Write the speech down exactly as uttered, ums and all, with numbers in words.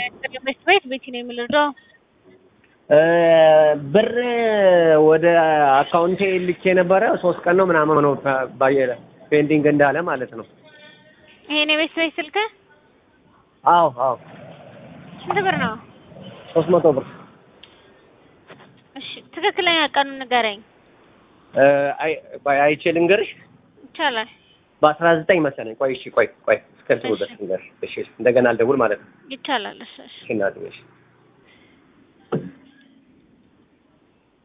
ቤት ቤት ቤት ነው የምልረው ብር ወደ አካውንቴ ልኬ ነበረ ሶስት ቀን ነው ምናምን ነው ባየለ ፔንዲንግ እንዳለ ማለት ነው። ይሄ ነው ቤት ቤት ስልክ? አዎ አዎ። ስንት ብር ነው? ሶስት መቶ ብር። እሺ ትክክለኛ ቀኑን ንገረኝ። አይ አይቼ ልንገርሽ? ይቻላል። በአስራ ዘጠኝ መሰለኝ። ቆይ እሺ ቆይ ቆይ እስከዚህ ድረስ ልንገርሽ። እሺ እንደገና አልደውል ማለት ነው። ይቻላል። እሺ እሺ እናትሽ